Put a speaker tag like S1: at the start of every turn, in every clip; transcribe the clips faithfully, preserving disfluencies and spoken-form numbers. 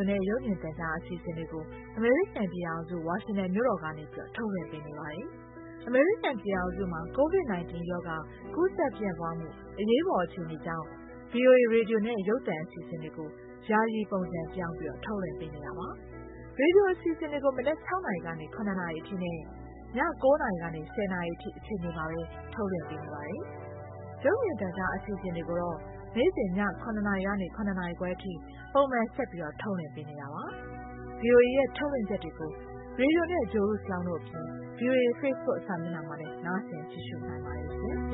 S1: နဲ့ရုပ်မြင်သံကြားအစီအစဉ်တွေကိုအမေရိကန်ပြည်ထောင်စုဝါရှင်တန်မြို့တော်ကနေပြီးထုတ်လွှင့်ပေးနေပါတယ်။အမေရိကန်ပြည်ထောင်စုမှာ ကိုဗစ် ၁၉ ရောဂါကူးစက်ပြန့်ပွားမှုအရေးပေါ်အခြေအနေကြောင့် ဗွီအိုအေ ရေဒီယိုနဲ့ရုပ်သံအစီအစဉ်တွေကိုယာယီပုံစံပြောင်းပြီးထုတ်လွှင့်ပေးနေတာပါ။ရေဒီယိုအစီအစဉ်တွေကိုမနက် ၆ နာရီကနေ ၇ နာရီအထိနဲ့ည ၉ နာရီကနေ ၁၀ နာရီအထိအချိန်တွေမှာပဲထုတ်လွှင့်ပေးနေပါတယ်။ရုပ်မြင်သံကြားအစီအစဉ်တွေကိုတော့နေ့စဉ်ည ၇ နာရီကနေ ၇ နာရီခွဲအထိပုံမှန်ဆက်ပြီးထုတ်လွှင့်ပေးနေတာပါ။ ဗွီအိုအေရဲ့ထုတ်လွှင့်ချက်တွေကိုရေဒီယိုနဲ့ဂျိုရုဆောင်းတို့အပြင် ဗွီအိုအေ Facebook စာမျက်နှာမှာလည်းနားဆင်ကြည့်ရှုနိုင်ပါတယ်ရှင်။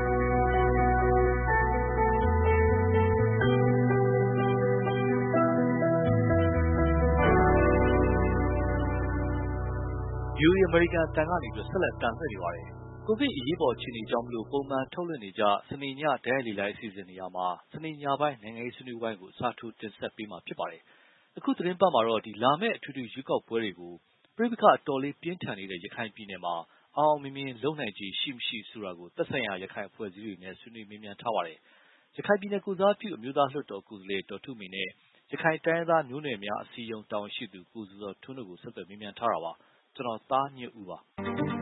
S2: ဗွီအိုအေအမေရိကန်အသံကနေပြီးဆက်လက်တင်ဆက်နေပါတယ်။ကိုဗစ်အရေးပေါ်အခြေအနေကြောင့်မလို့ပုံမှန်ထုတ်လွှင့်နေကြစနေညဒဲလေလိုက်အစီအစဉ်နေရာမှာစနေညပိုင်းနိုင်ငံရေးဆွေးနွေးပွဲကိုအစားထိုးတင်ဆက်ပေးမှာဖြစ်ပါတယ်။အခုသတင်းပတ်မှာတော့ဒီလာမယ့်အထွေထွေရွေးကောက်ပွဲတွေကိုပြိပခအတော်လေးပြင်းထန်နေတဲ့ရခိုင်ပြည်နယ်မှာအောင်အောင်မြင်မြင်လုံနိုင်ခြေရှိမရှိဆိုတာကိုသက်ဆိုင်ရာရခိုင်အဖွဲ့အစည်းတွေနဲ့ဆွေးနွေးမေးမြန်းထားပါတယ်။ရခိုင်ပြည်နယ်ကိုစားပြုအမျိုးသားလွှတ်တော်ကိုယ်စားလှယ်ဒေါ်ထုမေနဲ့ရခိုင်တိုင်းရင်းသားမျိုးနွယ်များအစည်းအရုံးတာဝန်ရှိသူကိုဇော်ထွန်းတို့ကိုဆက်သွယ်မေးမြန်းထားတာပါ။ကျွန်တော်သားညွတ်ဦးပါ။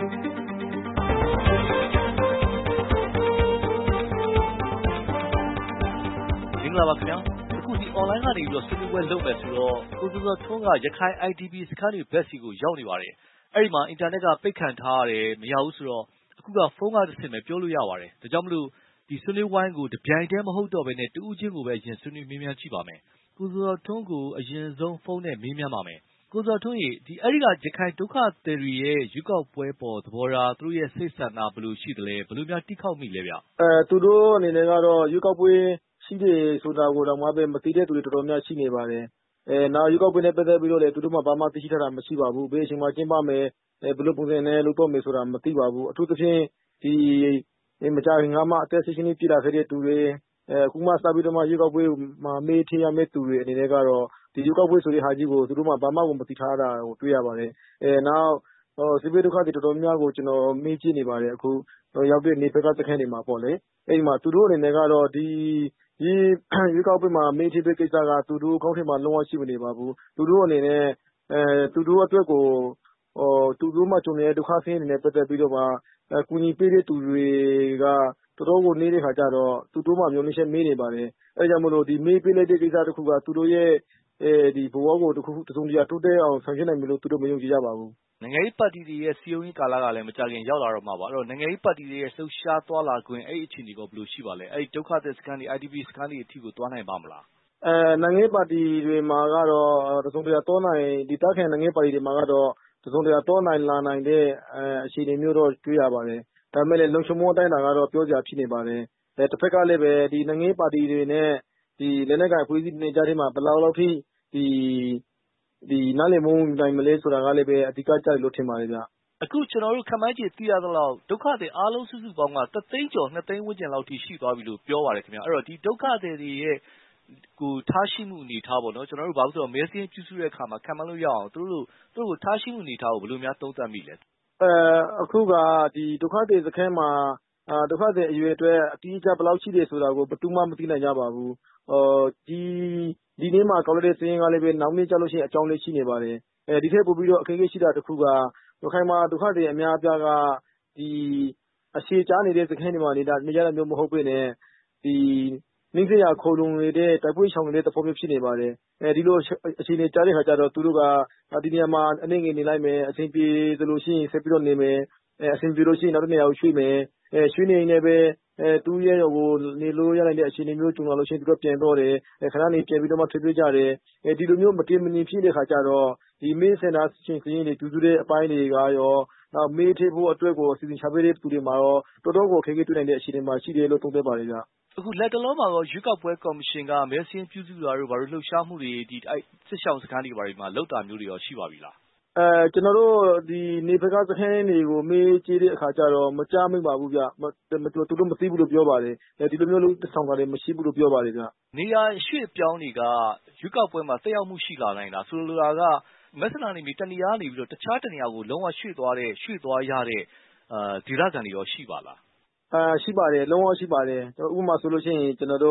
S2: မင်္ဂလာပါခင်ဗျာအခုဒီ online ကနေပြီးတော့ဆွေးနွေးပွဲလုပ်မယ်ဆိုတော့ကိုဇော်ထွန်းကရခိုင် I D P စခန်းတွေဘက်စီကိုရောက်နေပါတယ်အဲ့ဒီမှာအင်တာနက်ကပိတ်ခံထားရတယ်မရဘူးဆိုတော့အခုကဖုန်းကတစ်ဆင့်ပဲပြောလို့ရပါတယ်ဒါကြောင့်မလို့ဒီဆွေးနွေးဝိုင်းကိုတပြိုင်တည်းမဟုတ်တော့ဘဲနဲ့တူးချင်းကိုပဲအရင်ဆွေးနွေးမေးမြန်းကြည့်ပါမယ်ကိုဇော်ထွန်းကိုအရင်ဆုံးဖုန်းနဲ့မေးမြန်းပါမယ်ကိုဇော်ထွန်းရေဒီအဲ့ဒီကရခိုင်ဒုက္ခသည်တွေရဲ့ရွေးကောက်ပွဲပေါ်သဘောထားသူတို့ရဲ့စိတ်ဆန္ဒဘယ်လိုရှိသလဲဘယ်လိုများတိခောက်မိလဲဗျ
S3: အဲသူတို့အနေနဲ့ကတော့ရွေးကောက်ပွဲရှိတယ်ဆိုတာကိုတော့မှပဲမသိတဲ့သူတွေတော်တော်များရှိနေပါတယ်အဲနောက်ရွေးကောက်ပွဲနဲ့ပတ်သက်ပြီးတော့လည်းသူတို့မှဘာမှသိရှိထားတာမရှိပါဘူးဘယ်အချိန်မှကျင်းပမယ်အဲဘယ်လိုပုံစံနဲ့လုပ်တော့မယ်ဆိုတာမသိပါဘူးအထူးသဖြင့်ဒီမကြာခင်ကမှအသက်၁၈နှစ်ပြည့်လာခဲ့တဲ့သူတွေအဲအခုမှစပြီးတော့မှရွေးကောက်ပွဲမှာမေးထည့်ရမယ့်သူတွေအနေနဲ့ကတော့ဒီရွေးကောက်ပွဲဆိုတဲ့ဟာကြီးကိုသူတို့မှဘာမှမသိထားတာကိုတွေ့ရပါတယ်အဲနောက်စစ်ဘေးဒုက္ခတွေတော်တော်များကိုကျွန်တော်မေးကြည့်နေပါတယ်အခုရောက်တဲ့နေဘက်ကစခန်းတွေမှာပေါ့လေအဲဒီမှာသူတို့အနေနဲ့ကတော့ဒီဒီရွေးကောက်ပွဲမှာမေးထည့်တဲ့ကိစ္စကသူတို့ကောင်းထင်မှာလုံးဝရှိမနေပါဘူးသူတို့အနေနဲ့အဲသူတို့အတွက်ကိုဟိုသူတို့မှကြုံနေတဲ့ဒုက္ခဆင်းရဲတွေနဲ့ပတ်သက်ပြီးတော့မှအကူအညီပေးတဲ့သူတွေကတော်တော်ကိုနေတဲ့ခါကျတော့သူတို့မှမျိုးနှချက်မေးနေပါတယ်အဲကြောင့်မလို့ဒီမေးပေးလိုက်တဲ့ကိစ္စတစ်ခုကသူတို့ရဲ့အဲဒီဘဝကိုတစ်ခုတစုံတရာတိုးတက်အောင်ဆောင်ရွက်နိုင်မယ်လို့သူတို့မယုံကြည်ကြပါဘူး
S2: နိုင်ငံရေးပါတီတွေရဲ့စီယုံရေးကာလကလည်းမကြခင်ရောက်လာတော့မှာပါအဲ့တော့နိုင်ငံရေးပါတီတွေရဲ့လှုပ်ရှားသွားလာခွင့်အဲ့ဒီအခြေအနေကဘယ်လိုရှိပါလဲအဲ့ဒီဒုက္ခသည်စခန်းတွေ I D P စခန်းတွေအထိကိုသွားနိုင်ပါမလား
S3: အဲနိုင်ငံရေးပါတီတွေမှာကတော့တစုံတရာတောနိုင်ဒီတောက်ခံနိုင်ငံရေးပါတီတွေမှာကတော့တစုံတရာတောနိုင်လာနိုင်တဲ့အဲအခြေအနေမျိုးတော့တွေ့ရပါတယ်ဒါပေမဲ့လည်းလုံခြုံမှုအတိုင်းတာကတော့ပြောစရာဖြစ်နေပါတယ်အဲတစ်ဖက်ကလည်းပဲဒီနိုင်ငံရေးပါတီတွေနဲ့ဒီလက်နက်ကိုင်အဖွဲ့အစည်းတွေကြားထဲမှာဘယ်လောက်လောက်ထိဒီဒီနားလည်မှုနိုင်မလဲဆိုတာကလည်းပဲအဓိကကြိုက်လို့ထင်ပါတယ်ဗျ
S2: အခုကျွန်တော်တို့ခမိုင်းကြီးသိရသလောက်ဒုက္ခသည်အားလုံးစုစုပေါင်းကတသိန်းကျော်နှစ်သိန်းဝန်းကျင်လောက်ထိရှိသွားပြီလို့ပြောပါတယ်ခင်ဗျအဲ့တော့ဒီဒုက္ခသည်တွေရဲ့ကိုထားရှိမှုအနေထားပေါ့နော်ကျွန်တော်တို့ဘာလို့ဆိုတော့မဲစင်းပြုစုတဲ့အခါမှာခံမှန်းလို့ရအောင်သူတို့သူတို့ကိုထားရှိမှုအနေထားကိုဘယ်လိုများသုံးသပ်မိလဲ
S3: အဲအခုကဒီဒုက္ခသည်စခန်းမှာအာဒုက္ခသည်အရွယ်အတွက်အတိအကျဘယ်လောက်ရှိတယ်ဆိုတာကိုဘယ်သူမှမသိနိုင်ကြပါဘူးဟောဒီဒီနေ့မှာကောက်လိုက်တဲ့စင်းကလည်းပဲနောက်နေ့ကျလို့ရှိရင်အကြောင်းလေးရှိနေပါတယ်အဲဒီထက်ပိုပြီးတော့အခက်အခဲရှိတာတစ်ခုကဒုက္ခမှာဒုက္ခသည်အများအပြားကဒီအခြေချနေတဲ့စခန်းတွေမှာနေတာနေကြတာမျိုးမဟုတ်ပေနဲ့ဒီနှင်းစရာခိုးလုံနေတဲ့တိုက်ပွဲရှောင်နေတဲ့သဘောမျိုးဖြစ်နေပါတယ်အဲဒီလိုအခြေအနေကြားတဲ့ခါကျတော့သူတို့ကဒီနေရာမှာအနေငယ်နေလိုက်မယ်အချိန်ပြေသလိုရှိရင်ဆက်ပြီးတော့နေမယ်အဲအချိန်ပြေလို့ရှိရင်နောက်တစ်နေရာကိုရွှေ့မယ်အဲရွှေ့နေနေပဲအဲသူ့ရဲ့ဟိုနေလို့ရနိုင်တဲ့အခြေအနေမျိုးကြုံလာလို့ရှိရင်သူတို့ပြန်တော့တယ်အဲခဏနေပြန်ပြီးတော့မှထွေးထွေးကြတယ်အဲဒီလိုမျိုးမတင်မနေဖြစ်တဲ့ခါကျတော့ဒီမေးစင်တာချင်းစင်းတွေတူတူတဲ့အပိုင်းတွေကရောနောက်မေးထည့်ဖို့အတွက်ကိုအစီအစဉ်ချပေးတဲ့သူတွေမှာရောတော်တော်ကိုခက်ခဲတွေ့နိုင်တဲ့အခြေအနေမှာရှိတယ်လို့သုံးသပ်ပါတယ်ဗျ
S2: အခုလက်တလုံးမှာတော့ရွေးကောက်ပွဲကော်မရှင်ကမဲစင်းပြုစုတာတို့ဘာလို့လှုပ်ရှားမှုတွေဒီစစ်ဆောင်စခန်းတွေဘာတွေမှာလောက်တာမျိုးတွေရောရှိပါပြီလား
S3: အဲကျွန်တော်တို့ဒီနေဘက်ကစခန်းတွေကိုမေးကြည့်တဲ့အခါကျတော့မကြားမိပါဘူးဗျသူတို့မသိဘူးလို့ပြောပါတယ်ဒီလိုမျိုးလို့ဆောင်တာတွေမရှိဘူးလို့ပြောပါတယ်ဗျ
S2: နေရာရွှေ့ပြောင်းတွေကရွေးကောက်ပွဲမှာတက်ရောက်မှုရှိလာနိုင်တာဆိုလိုတာကမက်ဆလာနေပြီးတနေရာနေပြီးတော့တခြားတနေရာကိုလုံးဝရွှေ့သွားတဲ့ရွှေ့သွားရတဲ့အာဒေသခံတွေရောရှိပါလား
S3: အာရှိပါတယ်လုံးဝရှိပါတယ်ဥပမာဆိုလို့ရှိရင်ကျွန်တော်တို့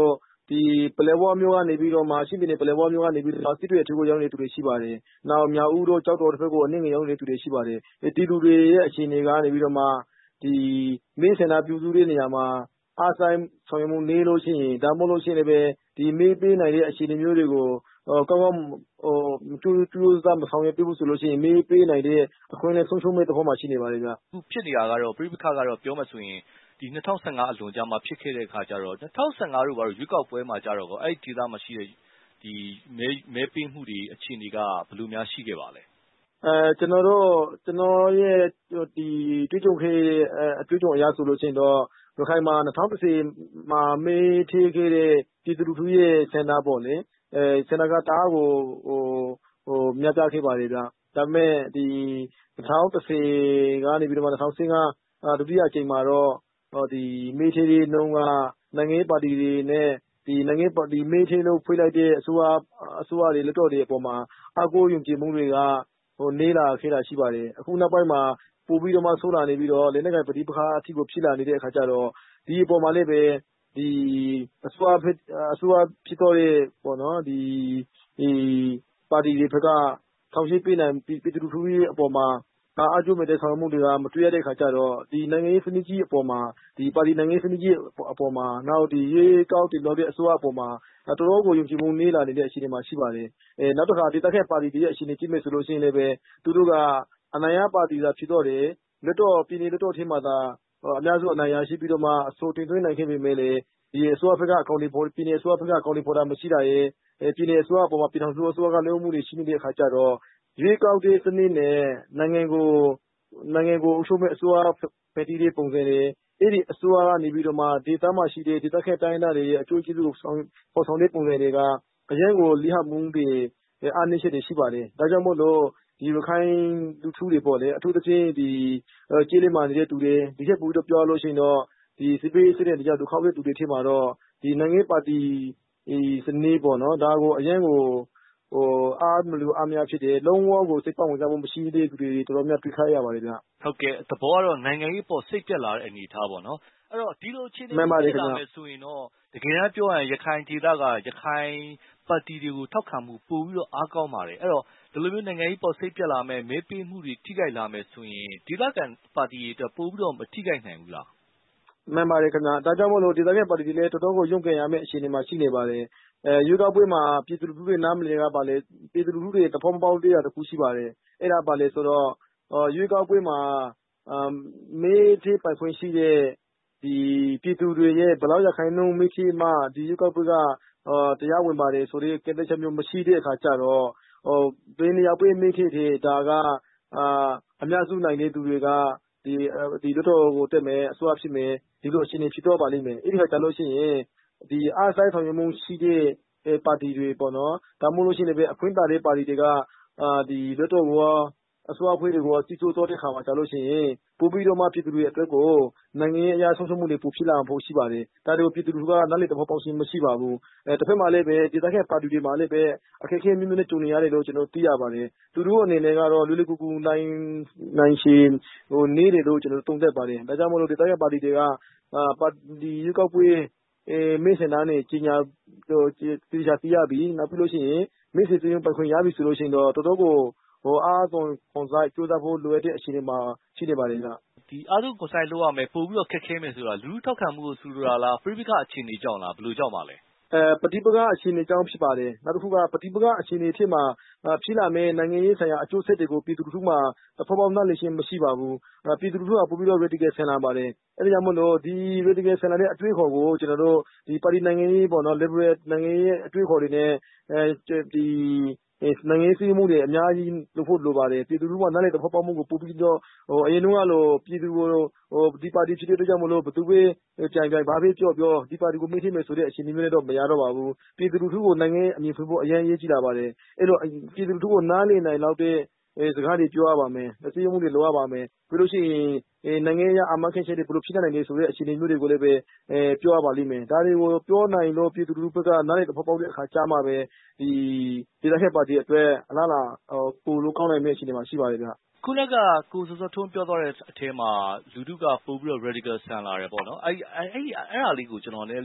S3: ဒီပလဲဝါမျိုးကနေပြီးတော့မှရှိပြည်နယ်ပလဲဝါမျိုးကနေပြီးတော့စစ်တွေအထူးကိုရောက်နေသူတွေရှိပါတယ်။နောက်မြောက်ဦးတို့ကြောက်တော်တစ်ဖက်ကိုအနှင်းငယ်ရောက်နေသူတွေရှိပါတယ်။ဒီလူတွေရဲ့အခြေအနေကနေပြီးတော့မှဒီမေးစင်တာပြုစုတဲ့နေရာမှာအားဆိုင်ဆောင်ရွက်မှုနေလို့ရှိရင်ဒါမှမဟုတ်လို့ရှိရင်လည်းပဲဒီမေးပေးနိုင်တဲ့အခြေအနေမျိုးတွေကိုကောင်းကောင်းဟိုကျူးကျူးစားမဆောင်ရွက်ပြဖို့ဆိုလို့ရှိရင်မေးပေးနိုင်တဲ့အခွင့်အရေးဆုံးရှုံးမဲ့သဘောမှရှိနေပါတယ်ဗျ
S2: ။အခုဖြစ်နေတာကတော့ပြိပခါကတော့ပြောမှဆိုရင်ဒီ၂၀၁၅အလွန်ကြာမှဖြစ်ခဲ့တဲ့အခါကျတော့၂၀၁၅တို့ဘာလို့ရွေးကောက်ပွဲမှာကြတော့အဲ့ဒီဒေသမှာရှိတဲ့ဒီမဲမဲပေးမှုတွေအခြေအနေကဘယ်လိုများရှိခဲ့ပါလဲ
S3: အဲကျွန်တော်တို့ကျွန်တော်ရဲ့ဒီတွေ့ကြုံခဲ့အတွေ့အကြုံအရဆိုလို့ရှိရင်တော့ရခိုင်မှာ၂၀၁၀မှာမေးထည့်ခဲ့တဲ့ပြည်သူလူထုရဲ့စင်တာပေါ့လေအဲစင်တာကတအားကိုဟိုဟိုမြတ်ပြခဲ့ပါတယ်ဗျဒါပေမဲ့ဒီ၂၀၁၀ကနေပြီးတော့၂၀၁၅ဒုတိယအကြိမ်မှာတော့ဟောဒီမေးထည့်တဲ့နှုန်းကနိုင်ငံရေးပါတီတွေနဲ့ဒီနိုင်ငံပါတီမေးထည့်လို့ဖွေးလိုက်တဲ့အစိုးရအစိုးရတွေလက်တော်တွေအပေါ်မှာအကိုယုံကြည်မှုတွေကဟိုနေလာခဲ့တာရှိပါတယ်အခုနောက်ပိုင်းမှာပို့ပြီးတော့မှဆိုးလာနေပြီးတော့လက်နက်ကပဋိပက္ခအထိကိုဖြစ်လာနေတဲ့အခါကျတော့ဒီအပေါ်မှာလည်းပဲဒီအစိုးရဖြစ်အစိုးရဖြစ်တော့တဲ့ပေါ့နော်ဒီဒီပါတီတွေဘက်ကထောင်ရှိပေးနိုင်ပြည်သူလူထုရဲ့အပေါ်မှာအားကျိုးမဲ့တဲ့ဆောင်မှုတွေကမတွေ့ရတဲ့အခါကျတော့ဒီနိုင်ငံရေးစနစ်ကြီးအပေါ်မှာဒီပါတီနိုင်ငံရေးစနစ်ကြီးအပေါ်မှာနောက်ဒီရေကောက်တင်လို့တဲ့အစိုးရအပေါ်မှာတော်တော်ကိုယုံကြည်မှုနေလာနေတဲ့အခြေအနေမှာရှိပါတယ်အဲနောက်တစ်ခါဒီတက်ခဲ့ပါတီတွေရဲ့အခြေအနေကြည့်မယ်ဆိုလို့ရှိရင်လည်းပဲသူတို့ကအနိုင်ရပါတီသာဖြစ်တော့တယ်လက်တော့ပြည်နယ်လက်တော့ထင်းမှာသာအများစုအနိုင်ရရှိပြီးတော့မှအဆိုတင်သွင်းနိုင်ခဲ့ပေမဲ့လည်းဒီအစိုးရဘက်ကအကောင့်တွေပေါ်ပြည်နယ်အစိုးရဘက်ကအကောင့်တွေပေါ်တာမရှိတာရဲ့ပြည်နယ်အစိုးရအပေါ်မှာပြည်ထောင်စုအစိုးရကလည်းမှုတွေရှိနေတဲ့အခါကျတော့ရွေးကောက်တဲ့စနစ်နဲ့နိုင်ငံကိုနိုင်ငံကိုအုပ်ချုပ်မဲ့အစိုးရဖက်တီးတဲ့ပုံစံတွေအဲ့ဒီအစိုးရကနေပြီးတော့မှဒေသမှာရှိတဲ့ဒေသခက်တိုင်းသားတွေရဲ့အကျိုးကျေးဇူးကိုဆောင်ပေါ်ဆောင်တဲ့ပုံစံတွေကအရင်ကိုလိဟမှုတွေအားနည်းချက်တွေရှိပါတယ်ဒါကြောင့်မို့လို့ဒီရခိုင်လူထုတွေပေါ့လေအထူးသဖြင့်ဒီကျေးလက်မှာနေတဲ့သူတွေဒီချက်ပို့ပြီးတော့ပြောလို့ရှိရင်တော့ဒီစစ်ပေးစစ်တဲ့တရားဒုက္ခတဲ့သူတွေထဲမှာတော့ဒီနိုင်ငံပါတီဒီစနစ်ပေါ့နော်ဒါကိုအရင်ကိုဟိုအားမလို့အများဖြစ်တယ်လုံးဝကိုစိတ်ပတ်ဝင်စားမှုမရှိတဲ့သူတွေတော်တော်များတွေ့ခါရပါတယ်ဗျ
S2: ဟုတ်ကဲ့သဘောကတော့နိုင်ငံရေးပေါ်စိတ်ပြက်လာတဲ့အနေအထားပေါ့နော်အဲ့တော့ဒီလိုအခြေအနေဖြစ်လာမယ်ဆိုရင်တော့တကယ်တမ်းပြောရရင်ရခိုင်ဒေသကရခိုင်ပါတီတွေကိုထောက်ခံမှုပို့ပြီးတော့အားကောင်းပါတယ်အဲ့တော့ဒီလိုမျိုးနိုင်ငံရေးပေါ်စိတ်ပြက်လာမယ်မဲပေးမှုတွေထိခိုက်လာမယ်ဆိုရင်ဒေသခံပါတီတွေအတွက်ပို့ပြီးတော့မထိခိုက်နိုင်ဘူးလား
S3: မှန်ပါတယ်ခင်ဗျာဒါကြောင့်မို့လို့ဒေသခံပါတီတွေလည်းတော်တော်ကိုရုံ့ကန်ရမယ့်အခြေအနေမှာရှိနေပါတယ်အဲရွေးကောက်ပွဲမှာပြည်သူလူထုတွေနားမလည်တာပါလေပြည်သူလူထုတွေတဖုံပေါက်တရားတစ်ခုရှိပါတယ်အဲ့ဒါပါလေဆိုတော့ရွေးကောက်ပွဲမှာမေးသေးပိုင်ခွင့်ရှိတဲ့ဒီပြည်သူတွေရဲ့ဘယ်လောက်ရခိုင်နှုန်းမေးသေးမှဒီရွေးကောက်ပွဲကတရားဝင်ပါတယ်ဆိုတဲ့ကတိချက်မျိုးမရှိတဲ့အခါကျတော့ဟိုဘယ်နေရာပွဲမေးသေးတယ်ဒါကအအများစုနိုင်တဲ့သူတွေကဒီဒီတို့ကိုတက်မယ်အစိုးရဖြစ်မယ်ဒီလိုအခြေအနေဖြစ်တော့ပါလိမ့်မယ်အဲ့ဒီခါကျလို့ရှိရင်ဒီအားဆိုင်ဆောင်ရွက်မှုရှိတဲ့ပါတီတွေပေါ့နော်ဒါမှမဟုတ်လို့ရှိရင်လည်းအခွင့်အာဏာတဲ့ပါတီတွေကအာဒီတို့တော့အစိုးရဖွဲ့တွေကိုစီစိုးတော့တဲ့ခါမှာကျလို့ရှိရင်ပို့ပြီးတော့မှပြည်သူတွေအတွက်ကိုနိုင်ငံရေးအရာဆုံးရှုံးမှုတွေပိုဖြစ်လာဖို့ရှိပါတယ်ဒါတွေကိုပြည်သူတွေကနားလည်သဘောပေါက်ခြင်းမရှိပါဘူးအဲတစ်ဖက်မှာလည်းပဲဒေသခံပါတီတွေမှာလည်းပဲအခက်အခဲမျိုးမျိုးနဲ့ကြုံနေရတယ်လို့ကျွန်တော်သိရပါတယ်သူတို့အနေနဲ့ကတော့လူလူကူကူနိုင်နိုင်ရှိဟိုနေတယ်လို့ကျွန်တော်သုံးသပ်ပါတယ်ဒါကြောင့်မို့လို့ဒေသခံပါတီတွေကအာပါတီရွေးကောက်ပွဲအဲမေ့စင်သားနဲ့ကြီးညာဟိုတီချာတီးရပြီနောက်ပြီးလို့ရှိရင်မေ့စင်သွင်းပိုင်ခွင့်ရပြီဆိုလို့ရှိရင်တော့တော်တော်ကိုဟိုအားဆုံးခွန်ဆိုင်ကြိုးစားဖို့လိုအပ်တဲ့အခြေအနေမှာရှိနေပါတယ်ဗျ
S2: ဒီအားဆုံးခွန်ဆိုင်လုပ်ရမယ်ပို့ပြီးတော့ခက်ခဲမယ်ဆိုတာလူလူထောက်ခံမှုကိုဆိုလိုတာလားပြိပခအခြေအနေကြောင့်လားဘယ်လိုကြောင့်ပါလဲ
S3: အဲပဋိပက္ခအခြေအနေကြောင့်ဖြစ်ပါတယ်နောက်တစ်ခုကပဋိပက္ခအခြေအနေဖြစ်မှာဖြစ်လာမယ့်နိုင်ငံရေးဆိုင်ရာအကျိုးဆက်တွေကိုပြည်သူလူထုမှသဘောပေါက်နားလည်ခြင်းမရှိပါဘူးပြည်သူလူထုကပို့ပြီးတော့ radical ဆင်လာပါတယ်အဲဒါကြောင့်မို့လို့ဒီ radical ဆင်လာတဲ့အတွေ့အခေါ်ကိုကျွန်တော်တို့ဒီပါတီနိုင်ငံရေးပေါ့နော် liberal နိုင်ငံရေးအတွေ့အခေါ်တွေနဲ့အဲဒီနိုင်ငံရေးစည်းမှုတွေအများကြီးလုပ်ဖို့လိုပါတယ်ပြည်သူလူထုကနားလည်သဘောပေါက်မှုကိုပို့ပြီးတော့ဟိုအရင်တုန်းကလိုပြည်သူကိုဟိုဒီပါတီဖြစ်တဲ့အတွက်ကြောင့်မလို့ဘသူပဲကြိုင်ကြိုင်ဘာပဲပြောပြောဒီပါတီကိုမေ့ထိမယ်ဆိုတဲ့အခြေအနေမျိုးနဲ့တော့မရတော့ပါဘူးပြည်သူလူထုကိုနိုင်ငံအမြင်ဖွင့်ဖို့အရင်ရေးကြည့်လာပါတယ်အဲ့တော့ပြည်သူလူထုကိုနားလည်နိုင်လောက်တဲ့အဲစကားတွေပြောရပါမယ်အစည်းအဝေးတွေလုပ်ရပါမယ်ပြီးလို့ရှိရင်အဲနိုင်ငံရေးအမှန်ခင်းချက်တွေဘယ်လိုဖြစ်နိုင်လဲဆိုတဲ့အခြေအနေမျိုးတွေကိုလည်းပဲအဲပြောရပါလိမ့်မယ်ဒါတွေကိုပြောနိုင်လို့ပြည်သူလူထုဘက်ကနားလည်သဘောပေါက်တဲ့အခါကြားမှာပဲဒီဒေသခံပါတီအတွက်အလားလာဟိုပိုလို့ကောင်းနိုင်မယ့်အခြေအနေမှာရှိပါတယ်ဗျ
S2: ခုနကကိုစောစောထွန်းပြောသွားတဲ့အထဲမှာလူထုကပို့ပြီးတော့ radical ဆန်လာတယ်ပေါ့နော်အဲ့အဲ့အဲ့အဲ့ဒါလေးကိုကျွန်တော်လည်းလေး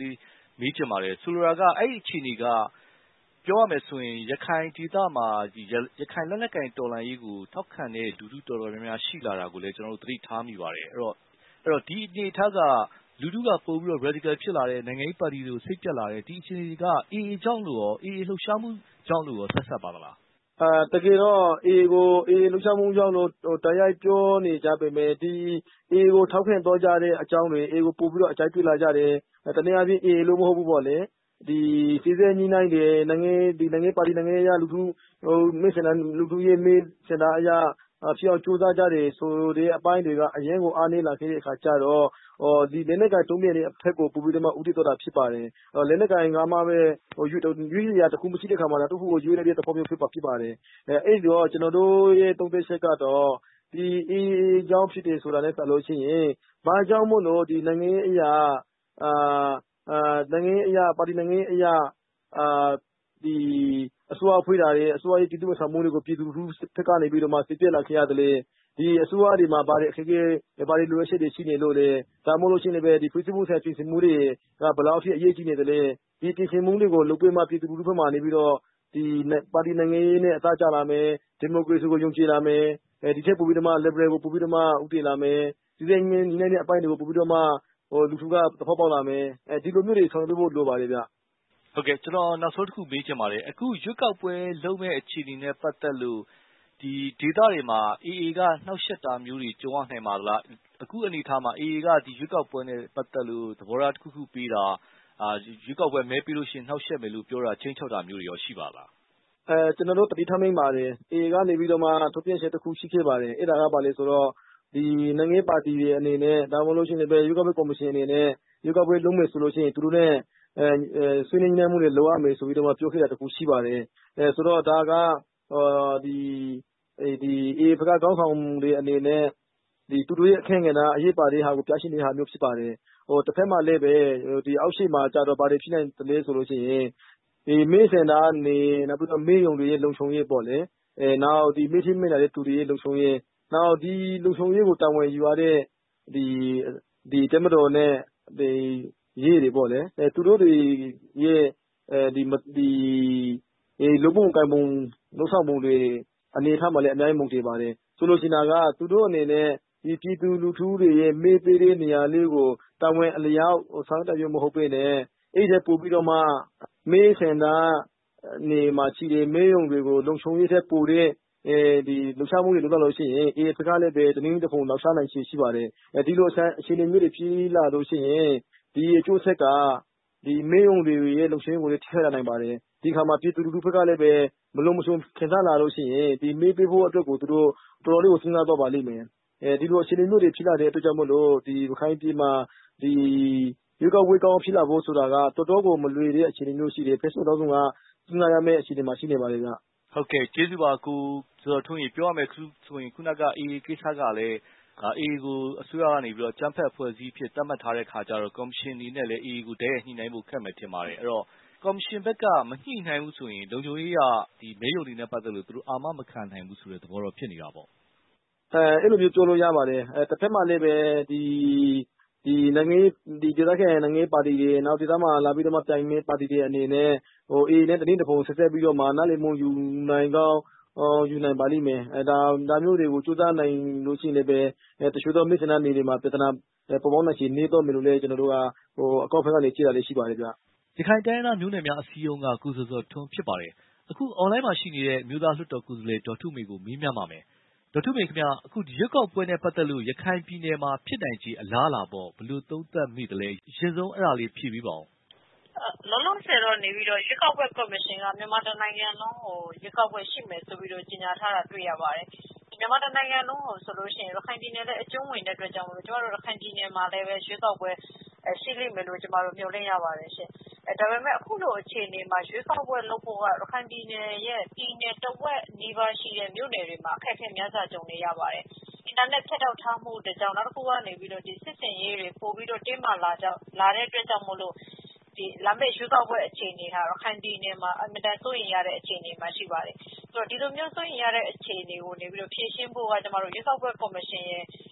S2: မေးချင်ပါတယ်ဆိုလိုတာကအဲ့ဒီအခြေအနေကပြောရမယ်ဆိုရင်ရခိုင်ဒေသမှာဒီရခိုင်လက်နက်ကိုင်တော်လှန်ရေးကိုထောက်ခံတဲ့လူထုတော်တော်များများရှိလာတာကိုလည်းကျွန်တော်တို့သတိထားမိပါတယ်အဲ့တော့အဲ့တော့ဒီအနေအထားကလူထုကပို့ပြီးတော့ radical ဖြစ်လာတဲ့နိုင်ငံရေးပါတီတွေကိုစိတ်ပြတ်လာတဲ့ဒီအခြေအနေက အေအေ ကြောင့်လို့ရော အေအေ လှုပ်ရှားမှုကြောင့်လို့ရောဆက်ဆက်ပါသလား
S3: အာတကယ်တော့ အေအေ ကို အေအေ လှုပ်ရှားမှုကြောင့်လို့တရားရိုက်ပြောနေကြပေမဲ့ဒီ အေအေ ကိုထောက်ခံတော့ကြတဲ့အကြောင်းတွေ အေအေ ကိုပို့ပြီးတော့အကြိုက်တွေ့လာကြတယ်တနည်းအားဖြင့် အေအေ လို့မဟုတ်ဘူးပေါ့လေဒီစီစဲညီနိုင်တယ်နိုင်ငံဒီနိုင်ငံပါတီနိုင်ငံရေးလူထုဟိုမစ်စင်တာလူထုရေးမေးစင်တာအရာဖြစ်အောင်ကြိုးစားကြတယ်ဆိုတဲ့အပိုင်းတွေကအရင်ကိုအားနည်းလာခဲ့တဲ့အခါကျတော့ဟောဒီလက်နက်ကတုံးပြတဲ့အဖက်ကိုပို့ပြီးတော့မှဥတည်တော့တာဖြစ်ပါတယ်လက်နက်ကငါမှပဲဟိုရွရွေးရတခုမရှိတဲ့ခါမှာတော့တခုကိုရွေးနေတဲ့သဘောမျိုးဖြစ်ပါဖြစ်ပါတယ်အဲအဲ့တော့ကျွန်တော်တို့ရဲ့တုံးသက်ချက်ကတော့ဒီအေအေကြောင့်ဖြစ်တယ်ဆိုတာနဲ့ဆက်လို့ရှိရင်ဘာကြောင့်မို့လို့ဒီနိုင်ငံရေးအရာအာအာနိုင်ငံရေးအရာပါတီနိုင်ငံရေးအရာအာဒီအစိုးရဖွဲ့တာတွေအစိုးရရဲ့တည်တည်ဆောင်မှုတွေကိုပြည်သူလူထုဖက်ကနေပြီးတော့မှစစ်ပြက်လာခဲ့ရတယ်လေဒီအစိုးရတွေမှာဗားတဲ့အခက်အခဲဗားတဲ့လိုအပ်ချက်တွေရှိနေလို့လေဒါမှမဟုတ်လို့ရှိရင်လည်းဒီ Facebook ဆက်ပြင်ဆင်မှုတွေကဘယ်လောက်အထိအရေးကြီးနေတယ်လဲဒီပြင်ဆင်မှုတွေကိုလုပ်ပေးမှပြည်သူလူထုဖက်မှာနေပြီးတော့ဒီပါတီနိုင်ငံရေးနဲ့အသားကျလာမယ်ဒီမိုကရေစီကိုယုံကြည်လာမယ်အဲဒီထက်ပိုပြီးတော့မှ liberal ကိုပိုပြီးတော့မှဥတည်လာမယ်ဒီတဲ့ငင်းနေတဲ့အပိုင်းတွေကိုပိုပြီးတော့မှဟိုလူထုကသဘောပေါက်လာမယ်အဲဒီလိုမျိုးတွေဆောင်ရွက်ဖို့လိုပါတယ်ဗျ
S2: ဟုတ်ကဲ့ကျွန်တော်နောက်ဆုံးတစ်ခုမေးချင်ပါတယ်အခုရွက်ကောက်ပွဲလုပ်မဲ့အခြေအနေနဲ့ပတ်သက်လို့ဒီဒေသတွေမှာ အေအေ ကနှောက်ယှက်တာမျိုးတွေကြုံရနိုင်ပါလားအခုအနေအထားမှာ အေအေ ကဒီရွက်ကောက်ပွဲနဲ့ပတ်သက်လို့သဘောထားတစ်ခုခုပေးတာအာရွက်ကောက်ပွဲမဲပြီးလို့ရှိရင်နှောက်ယှက်မယ်လို့ပြောတာချင်းချောက်တာမျိုးတွေရောရှိပါလား
S3: အဲကျွန်တော်တို့တတိထမိန်ပါတယ် အေအေ ကနေပြီးတော့မှထုတ်ပြန်ချက်တစ်ခုရှိခဲ့ပါတယ်အဲ့ဒါကပါလေဆိုတော့ဒီနိုင်ငံရေးပါတီတွေအနေနဲ့ဒါမှမဟုတ်လို့ရှိရင်လည်းရွက်ကောက်ပွဲကော်မရှင်အနေနဲ့ရွက်ကောက်ပွဲလုပ်မယ်ဆိုလို့ရှိရင်သူတို့နဲ့အဲဆွေးနွေးညှိနှိုင်းမှုတွေလုပ်ရမယ်ဆိုပြီးတော့မှပြောခဲ့တာတခုရှိပါတယ်အဲဆိုတော့ဒါကဟောဒီဒီအေဖကကောင်းဆောင်တွေအနေနဲ့ဒီသူတို့ရဲ့အခန့်ကဏ္ဍအရေးပါတဲ့ဟာကိုပြရှင်းနေတာမျိုးဖြစ်ပါတယ်ဟိုတစ်ဖက်မှာလည်းပဲဒီအောက်ရှိမှာကြတော့ဗာတွေဖြစ်နိုင်တယ်ဆိုလို့ရှိရင်ဒီမေးစင်တာနေနောက်ပြီးတော့မေးယုံတွေရဲ့လုံခြုံရေးပေါ့လေအဲနောက်ဒီမေးချင်းမေးလာတဲ့သူတွေရဲ့လုံခြုံရေးနောက်ဒီလုံခြုံရေးကိုတာဝန်ယူရတဲ့ဒီဒီတမတော်နဲ့ဒီရေးတွေပေါ့လေအဲသူတို့တွေရဲ့အဲဒီဒီအဲလူပုံကံပုံလုံဆောင်မှုတွေအနေထားမှာလည်းအများကြီးမုန်တည်ပါတယ်ဆိုလို့ရှိရင်ကသူတို့အနေနဲ့ဒီပြည်သူလူထုတွေရဲ့မေးပေးတဲ့နေရာလေးကိုတာဝန်အလျောက်ဆောင်တရမဟုတ်ပေနဲ့အဲ့ဒါပို့ပြီးတော့မှမေးစင်တာနေမှာရှိတဲ့မေးယုံတွေကိုလုံခြုံရေးတဲ့ပို့တဲ့အဲဒီလှူရှားမှုတွေလုပ်လို့ရှိရင်အေဖကလည်းပဲတနည်းတစ်ပုံလောက်ရှားနိုင်ရှိပါတယ်အဲဒီလိုအခြေအနေမျိုးတွေပြည်လာလို့ရှိရင်ဒီအကျိုးဆက်ကဒီမေးယုံတွေရဲ့လုံခြုံရေးကိုလည်းထိခိုက်လာနိုင်ပါတယ်ဒီခါမှာပြည်သူလူထုဖက်ကလည်းပဲမလုံးမစုံခင်စားလာလို့ရှိရင်ဒီမေးပေးဖို့အတွက်ကိုသူတို့တော်တော်လေးကိုစဉ်းစားတော့ပါလိမ့်မယ်အဲဒီလိုအခြေအနေမျိုးတွေဖြစ်လာတဲ့အတွက်ကြောင့်မို့လို့ဒီရခိုင်ပြည်မှာဒီရွေးကောက်ပွဲကောင်းဖြစ်လာဖို့ဆိုတာကတော်တော်ကိုမလွယ်တဲ့အခြေအနေမျိုးရှိတယ်ဖက်ဆိုတော့ကစဉ်းစားရမယ့်အခြေအနေမှာရှိနေပါလေဗျ
S2: ဟုတ်ကဲ့ကျေးဇူးပါကိုဆိုတော့ထွန်းကြီးပြောရမယ်ဆိုရင်ခုနကအေအေကိစ္စကလည်းအေအေကိုအစိုးရကနေပြီးတော့ကြမ်းဖက်ဖွဲ့စည်းဖြစ်သတ်မှတ်ထားတဲ့ခါကျတော့ကော်မရှင်အနေနဲ့လည်းအေအေကိုတည်းရညှိနှိုင်းဖို့ခက်မယ်ထင်ပါတယ်အဲ့တော့ကော်မရှင်ဘက်ကမညှိနှိုင်းဘူးဆိုရင်လုံခြုံရေးကဒီမဲယုံတွေနဲ့ပတ်သက်လို့သူတို့အာမမခံနိုင်ဘူးဆိုတဲ့သဘောတော့ဖြစ်နေတာပေါ့
S3: အဲအဲ့လိုမျိုးပြောလို့ရပါတယ်အဲတစ်ဖက်မှာလည်းပဲဒီဒီနိုင်ငံဒီဒေသခံနိုင်ငံပါတီတွေနောက်ဒေသမှာလာပြီးတော့မှပြိုင်မဲ့ပါတီတွေအနေနဲ့ဟိုအေးနဲ့တနည်းတစ်ပုံဆက်ဆက်ပြီးတော့မှနားလည်မှုယူနိုင်ကောင်းဟောယူနိုင်ပါလိမ့်မယ်အဲဒါဒါမျိုးတွေကိုစူးစမ်းနိုင်လို့ရှိရင်လည်းပဲအဲတချို့သောမိစ္ဆန္ဒနေတွေမှာပြဿနာပေါ်ပေါင်းနေချင်နေတော့မယ်လို့လည်းကျွန်တော်တို့ကဟိုအကောက်ဖက်ကနေကြည့်တာလေးရှိပါတယ်ဗျ
S2: ရခိုင်တိုင်းသားမျိုးနွယ်များအစည်းအရုံးကကုစောစောထွန်းဖြစ်ပါတယ်အခု online မှာရှိနေတဲ့မြို့သားလွှတ်တော်ကိုယ်စားလှယ်ဒေါ်ထုမေကိုမေးမြန်းပါမယ်ဒေါ်ထုမေခင်ဗျအခုဒီရွက်ကောက်ပွဲနဲ့ပတ်သက်လို့ရခိုင်ပြည်နယ်မှာဖြစ်နိုင်ခြေအလားအလာပေါ့ဘယ်လိုသုံးသပ်မိသလဲအရင်ဆုံးအဲ့ဒါလေးဖြေပေးပါဦး
S4: လုံးလုံးဆယ်တော့နေပြီးတော့ရွေးကောက်ပွဲကော်မရှင်ကမြန်မာတိုင်းနိုင်ငံလုံးကိုရွေးကောက်ပွဲရှိမယ်ဆိုပြီးတော့ကြေညာထားတာတွေ့ရပါတယ်မြန်မာတိုင်းနိုင်ငံလုံးကိုဆိုလို့ရှိရင်ရခိုင်ပြည်နယ်လည်းအကျုံးဝင်တဲ့အတွက်ကြောင့်မလို့ကျမတို့ရခိုင်ပြည်နယ်မှာလည်းပဲရွေးကောက်ပွဲရှိလိမ့်မယ်လို့ကျမတို့မျှော်လင့်ရပါတယ်ရှင်အဲဒါပေမဲ့အခုလိုအခြေအနေမှာရွေးကောက်ပွဲလုပ်ဖို့ကရခိုင်ပြည်နယ်ရဲ့ပြည်နယ်တဝက်နီးပါးရှိတဲ့မြို့နယ်တွေမှာအခက်အခဲများစွာကြုံနေရပါတယ်အင်တာနက်ဖြတ်တောက်ထားမှုတကြောင်နောက်တစ်ခုကနေပြီးတော့ဒီစစ်စင်ရေးတွေပို့ပြီးတော့တင်းမာလာကြလာတဲ့အတွက်ကြောင့်မလို့ဒီလာမယ့်ရွေးကောက်ပွဲအခြေအနေဟာရခိုင်ပြည်နယ်မှာအမြဲတမ်းစိုးရိမ်ရတဲ့အခြေအနေမှာရှိပါတယ်ဆိုတော့ဒီလိုမျိုးစိုးရိမ်ရတဲ့အခြေအနေကိုနေပြီးတော့ဖြည့်ရှင်းဖို့ကကျမတို့ရွေးကောက်ပွဲကော်မရှင်ရဲ့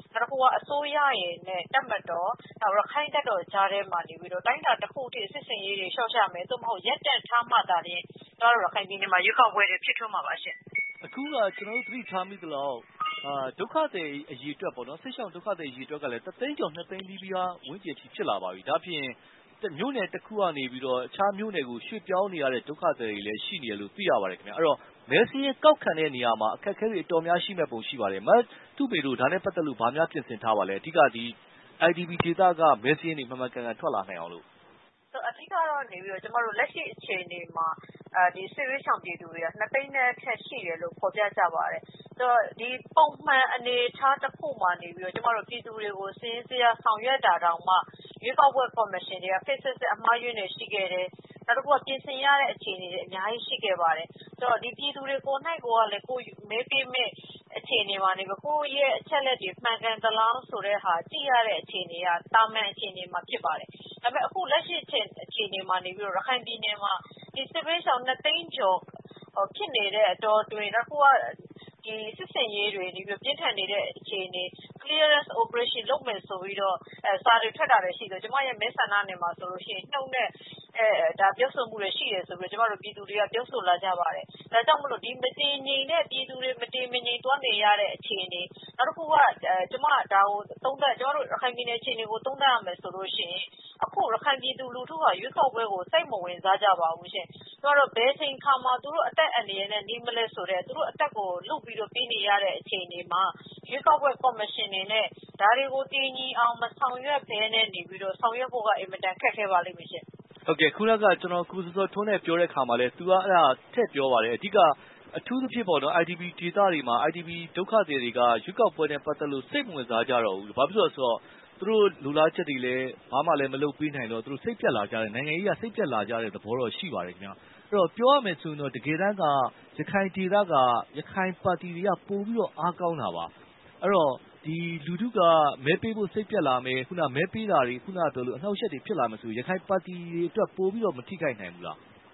S4: နောက်တစ်ခုကအစိုးရရဲ့နဲ့တပ်မတော်နောက်ရခိုင်တပ်တော်ကြားထဲမှာနေပြီးတော့တိုင်းတာတစ်ခုအထိစစ်စင်ရေးတွေရှော့ချမယ်သို့မဟုတ်ရက်တက်ထားမှသာလျှင်ကျွန်တော်တို့ရခိုင်ပြည်နယ်မှာရွေးကောက်ပွဲတွေဖြစ်ထွန်းမှာပါရှင်
S2: အခုကကျွန်တော်တို့သတိထားမိသလောက်အာဒုက္ခသည်အရေးအတွက်ပေါ့နော်ဆိတ်ဆောင်ဒုက္ခသည်အရေးအတွက်ကလည်းတသိန်းကျော်နှစ်သိန်းပြီးပြီးဝန်းကျင်ဖြစ်လာပါပြီဒါဖြင့်မြို့နယ်တစ်ခုကနေပြီးတော့အခြားမြို့နယ်ကိုရွှေ့ပြောင်းနေရတဲ့ဒုက္ခသည်တွေလည်းရှိနေတယ်လို့သိရပါတယ်ခင်ဗျအဲ့တော့မဲစင်းရဲ့ကောက်ခံတဲ့နေရာမှာအခက်အခဲတွေအတော်များရှိမဲ့ပုံရှိပါတယ်မတ်သူ့ပေတို့ဒါနဲ့ပတ်သက်လို့ဗာများပြင်ဆင်ထားပါလဲအဓိကဒီ I D P ဒေသကမဲစင်းတွေမှန်မှန်ကန်ကန်ထွက်လာနိုင်အောင်လို့
S4: အဓိကတော့နေပြီးတော့ကျမတို့လက်ရှိအခြေအနေမှာအဲဒီစစ်ရေးဆောင်ပြည်သူတွေကနှစ်သိန်းနဲ့ထက်ရှိတယ်လို့ဖော်ပြကြပါတယ်ဆိုတော့ဒီပုံမှန်အနေထားတစ်ခုမှနေပြီးတော့ကျမတို့ပြည်သူတွေကိုစင်းစရာဆောင်ရွက်တာတောင်မှရွေးကောက်ပွဲကော်မရှင်တွေက face အမှားယွင်းတွေရှိခဲ့တယ်နောက်တစ်ခုကပြင်ဆင်ရတဲ့အခြေအနေတွေအများကြီးရှိခဲ့ပါတယ်ဆိုတော့ဒီပြည်သူတွေကိုနိုင်ကိုကလည်းကိုမဲပေးမဲ့အခြေအနေမှာနေပြီးကိုရဲ့အချက်လက်တွေမှန်ကန်သလားဆိုတဲ့ဟာကြည့်ရတဲ့အခြေအနေကတာမန်အခြေအနေမှာဖြစ်ပါတယ်ဒါပေမဲ့အခုလက်ရှိအခြေအနေမှာနေပြီးတော့ရခိုင်ပြည်နယ်မှာဒီစစ်ပေးဆောင်နှစ်သိန်းကျော်ဖြစ်နေတဲ့အတော်တွင်တော့ကိုကဒီစစ်စင်ရေးတွေနေပြီးပြင်းထန်နေတဲ့အခြေအနေ clearance operation လုပ်မယ်ဆိုပြီးတော့အဲစာတွေထွက်တာလည်းရှိတယ်ကျွန်မရဲ့မဲဆန္ဒနယ်မှာဆိုလို့ရှိရင်နှုတ်နဲ့အဲဒါပြောဆိုမှုတွေရှိတယ်ဆိုပြီးကျွန်တော်တို့ပြည်သူတွေကပြောဆိုလာကြပါတယ်ဒါကြောင့်မလို့ဒီမတည်ငြိမ်တဲ့ပြည်သူတွေမတည်မငြိမ်သွားနေရတဲ့အခြေအနေနောက်တစ်ခုကကျွန်မဒါကိုသုံးသပ်ကျွန်တော်တို့ရခိုင်ပြည်နယ်အခြေအနေကိုသုံးသပ်ရမယ်ဆိုလို့ရှိရင်အခုရခိုင်ပြည်သူလူထုကရွေးကောက်ပွဲကိုစိတ်မဝင်စားကြပါဘူးရှင်ကျွန်တော်တို့ဘယ်ချိန်ခါမှသူတို့အသက်အန္တရာယ်နဲ့နေမလဲဆိုတဲ့သူတို့အသက်ကိုလုပြီးတော့ပြီးနေရတဲ့အခြေအနေမှာရွေးကောက်ပွဲကော်မရှင်တွေနဲ့ဒါတွေကိုတည်ငြိမ်အောင်မဆောင်ရွက်ဘဲနဲ့နေပြီးတော့ဆောင်ရွက်ဖို့ကအင်မတန်ခက်ခဲပါလိမ့်မယ်ရှင်
S2: ဟုတ်ကဲ့ခုနကကျွန်တော်ကိုစောစောထွန်းနဲ့ပြောတဲ့ခါမှာလဲသူကအဲ့ဒါထည့်ပြောပါတယ်အဓိကအထူးသဖြင့်ပေါ့နော် I D P ဒေသတွေမှာ I D P ဒုက္ခသည်တွေကရွေးကောက်ပွဲနဲ့ပတ်သက်လို့စိတ်မဝင်စားကြတော့ဘူးဘာဖြစ်လို့ဆိုတော့သူတို့လူလားချက်တွေလည်းဘာမှလည်းမလုပ်ပေးနိုင်တော့သူတို့စိတ်ပြက်လာကြတယ်နိုင်ငံရေးကစိတ်ပြက်လာကြတဲ့သဘောတော့ရှိပါတယ်ခင်ဗျာအဲ့တော့ပြောရမယ်ဆိုရင်တော့တကယ်တမ်းကရခိုင်ဒေသကရခိုင်ပါတီတွေကပို့ပြီးတော့အားကောင်းတာပါအဲ့တော့ဒီလူထုကမဲပေးဖို့စိတ်ပြက်လာမယ်ခုနမဲပေးတာတွေခုနပြောလို့အနှောက်အယှက်တွေဖြစ်လာမယ်ဆိုရခိုင်ပါတီတွေအတွက်ပို့ပြီးတော့မထိခိုက်နိုင်ဘူးလား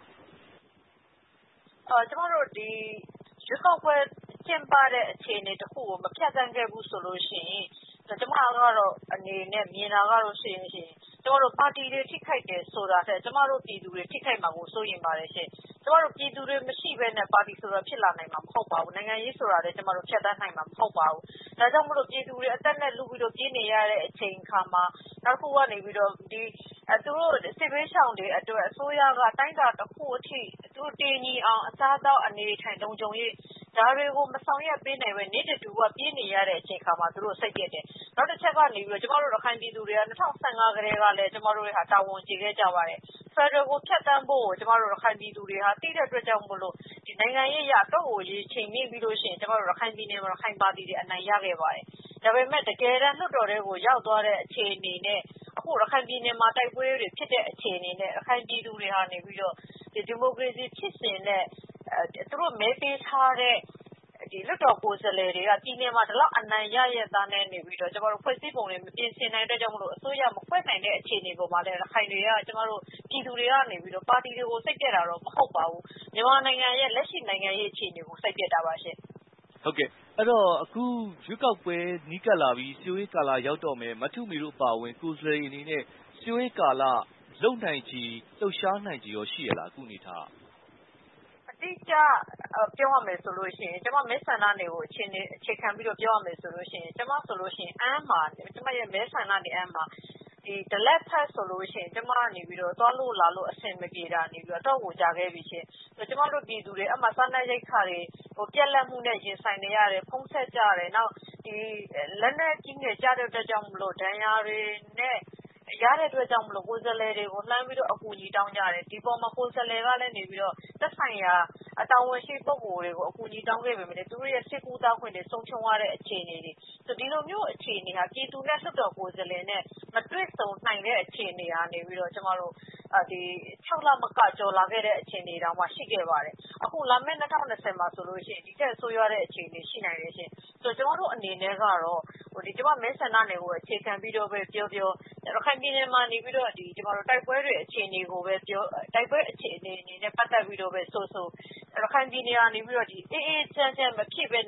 S4: အော်ကျွန်တော်တို့ဒီရွေးကောက်ပွဲကျင်းပတဲ့အခြေအနေတစ်ခုကိုမဖြတ်သန်းခဲ့ဘူးဆိုလို့ရှိရင်ကျွန်မကတော့အနေနဲ့မြင်တာကတော့ရှိရင်ရှင်ကျွန်တော်တို့ပါတီတွေထိခိုက်တယ်ဆိုတာတဲ့ကျွန်တော်တို့ပြည်သူတွေထိခိုက်မှာကိုစိုးရင်ပါတယ်ရှင်ကျွန်တော်တို့ပြည်သူတွေမရှိဘဲနဲ့ပါတီဆိုတာဖြစ်လာနိုင်မှာမဟုတ်ပါဘူးနိုင်ငံရေးဆိုတာလည်းကျွန်တော်တို့ဖြတ်သန်းနိုင်မှာမဟုတ်ပါဘူးဒါကြောင့်မလို့ပြည်သူတွေအသက်နဲ့လူပြီးတော့ပြည်နေရတဲ့အချိန်ခါမှာနောက်ခုကနေပြီးတော့ဒီအဲသူတို့စစ်ဘေးရှောင်တွေအတွက်အစိုးရကတိုင်းတာတစ်ခုအထိသူတို့တည်ငြိမ်အောင်အစားအသောက်အနေထိုင်လုံခြုံရေးဒါတွေကိုမဆောင်ရွက်ပေးနိုင်ပဲနေ့တူကပြည်နေရတဲ့အချိန်ခါမှာသူတို့စိတ်ပြည့်တယ်နောက်တစ်ချက်ကနေပြီးတော့ကျွန်တော်တို့ရခိုင်ပြည်သူတွေက၂၀၁၅ကတည်းကလည်းကျွန်တော်တို့ဟာတာဝန်ကျေခဲ့ကြပါတယ်ဖက်ဒရယ်ကိုဖြတ်တန်းဖို့ကိုကျွန်တော်တို့ရခိုင်ပြည်သူတွေဟာသိတဲ့အတွက်ကြောင့်မလို့ဒီနိုင်ငံရေးရတော့ကိုရေးချိန်မြင့်ပြီးလို့ရှိရင်ကျွန်တော်တို့ရခိုင်ပြည်နယ်မှာရခိုင်ပါတီတွေအနိုင်ရခဲ့ပါတယ်ဒါပေမဲ့တကယ်တမ်းလွှတ်တော်တွေကိုရောက်သွားတဲ့အခြေအနေနဲ့အခုရခိုင်ပြည်နယ်မှာတိုက်ပွဲတွေဖြစ်တဲ့အခြေအနေနဲ့ရခိုင်ပြည်သူတွေဟာနေပြီးတော့ဒီဒီမိုကရေစီဖြစ်စဉ်နဲ့သူတို့မဲပေးထားတဲ့ဒီလွတ်တော်ကိုယ်စားလှယ်တွေကပြည်နယ်မှာဒီလောက်အနိုင်ရရသားနဲ့နေပြီးတော့ကျွန်တော်တို့ဖွဲ့စည်းပုံတွေမပြင်ဆင်နိုင်တဲ့ကြောင့်မလို့အစိုးရမဖွဲ့နိုင်တဲ့အခြေအနေပေါ်မှာလည်းရခိုင်တွေကကျွန်တော်တို့ပြည်သူတွေကနေပြီးတော့ပါတီတွေကိုစိတ်ပြက်တာတော့မဟုတ်ပါဘူးမြန်မာနိုင်ငံရဲ့လက်ရှိနိုင်ငံရေးအခြေအနေကိုစိတ်ပြက်တာပါရှင်
S2: ဟုတ်ကဲ့အဲ့တော့အခုရွေးကောက်ပွဲနီးကပ်လာပြီးစီယိုရေးကာလရောက်တော့မယ်မထုမီတို့ပါဝင်ကိုယ်စားလှယ်အနေနဲ့စီယိုရေးကာလလုံနိုင်ကြီးလှုပ်ရှားနိုင်ကြီးရောရှိရလားအခုနေထား
S4: အတိအကျပြောရမယ်ဆိုလို့ရှိရင်ကျွန်မမဲဆန္ဒနယ်ကိုအခြေအနေအခြေခံပြီးတော့ပြောရမယ်ဆိုလို့ရှိရင်ကျွန်မဆိုလို့ရှိရင်အမ်းမှာကျွန်မရဲ့မဲဆန္ဒနယ်အမ်းမှာဒီဒလက်ဖက်ဆိုလို့ရှိရင်ကျွန်မကနေပြီးတော့သွားလို့လာလို့အဆင်မပြေတာနေပြီးတော့တော့ကိုကြခဲ့ပြီရှင်ဆိုကျွန်မတို့ပြည်သူတွေအမှစားနပ်ရိက္ခာတွေဟိုပြက်လက်မှုနဲ့ရင်ဆိုင်နေရတယ်ဖုံးဆက်ကြရတယ်နောက်ဒီလက်နဲ့ကြီးငယ်ကြတဲ့အတွက်ကြောင့်မလို့ဒဏ်ရာတွေနဲ့ရတဲ့အတွက်ကြောင့်မလို့ကိုယ်စားလှယ်တွေကိုလှမ်းပြီးတော့အကူအညီတောင်းကြတယ်ဒီပေါ်မှာကိုယ်စားလှယ်ကလည်းနေပြီးတော့သက်ဆိုင်ရာအတောင်ဝင်ရှိပုဂ္ဂိုလ်တွေကိုအကူအညီတောင်းခဲ့ပေမဲ့သူတို့ရဲ့စိတ်ကူးသားခွင့်တွေဆုံးရှုံးရတဲ့အခြေအနေတွေဆိုဒီလိုမျိုးအခြေအနေဟာပြည်သူနဲ့လွှတ်တော်ကိုယ်စားလှယ်နဲ့မတွေ့ဆုံနိုင်တဲ့အခြေအနေဟာနေပြီးတော့ကျမတို့ဒီ၆လမကကြော်လာခဲ့တဲ့အခြေအနေတောင်မှရှိခဲ့ပါတယ်အခုလာမယ့်၂၀၂၀မှာဆိုလို့ရှိရင်ဒီထက်ဆိုးရွားတဲ့အခြေအနေရှိနိုင်တယ်ရှင်ဆိုတော့ကျမတို့အနေနဲ့ကတော့ဟိုဒီကျမမဲဆန္ဒနယ်ကိုအခြေခံပြီးတော့ပဲပြောပြောရခိုင်ပြည်နယ်မှာနေပြီးတော့ဒီကျမတို့တိုက်ပွဲတွေအခြေအနေကိုပဲပြောတိုက်ပွဲအခြေအနေအနေနဲ့ပတ်သက်ပြီးတော့ပဲဆိုဆိုရခိုင်ပြည်နယ်ကနေပြီးတော့ဒီအေးအေးချမ်းချမ်းမဖြစ်ဘဲနဲ့